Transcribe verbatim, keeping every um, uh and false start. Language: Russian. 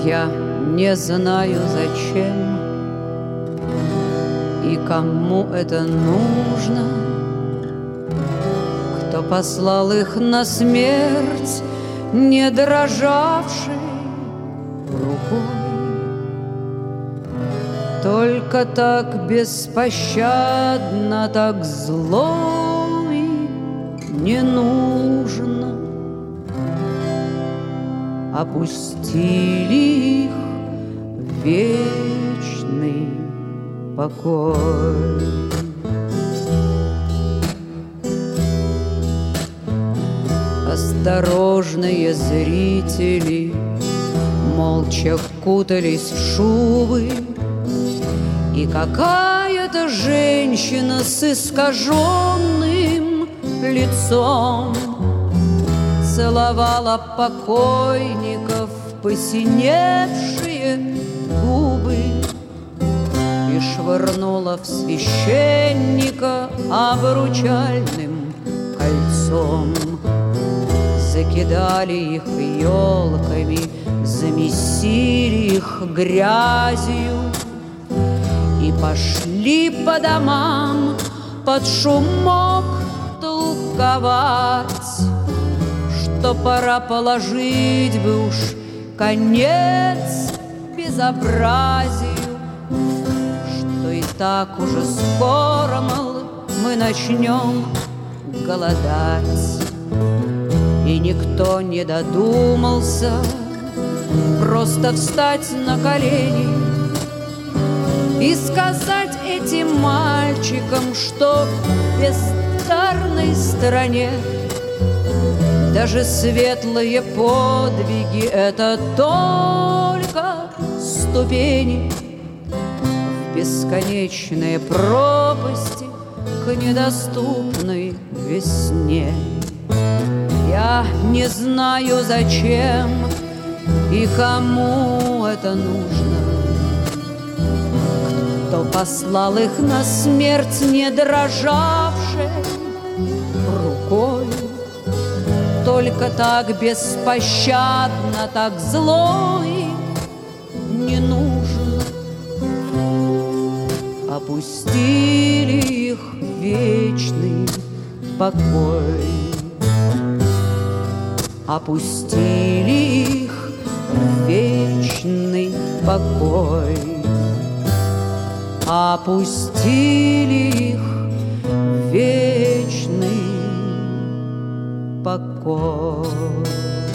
Я не знаю, зачем и кому это нужно, кто послал их на смерть, не дрожавшей рукой. Только так беспощадно, так зло и не нужно. Опустили их в вечный покой. Осторожные зрители молча кутались в шубы, и какая-то женщина с искаженным лицом целовала покойников посиневшие губы и швырнула в священника обручальным кольцом. Закидали их елками, замесили их грязью и пошли по домам под шумок толковать, что пора положить бы уж конец безобразию, что и так уже скоро, мол, мы начнем голодать. И никто не додумался просто встать на колени и сказать этим мальчикам, что в бездарной стране даже светлые подвиги — это только ступени в бесконечные пропасти к недоступной весне. Я не знаю, зачем и кому это нужно, кто послал их на смерть, не дрожавшей рукой. Только так беспощадно, так зло и не нужно. Опустили их в вечный покой. Опустили их в вечный покой. Опустили их в вечный покой.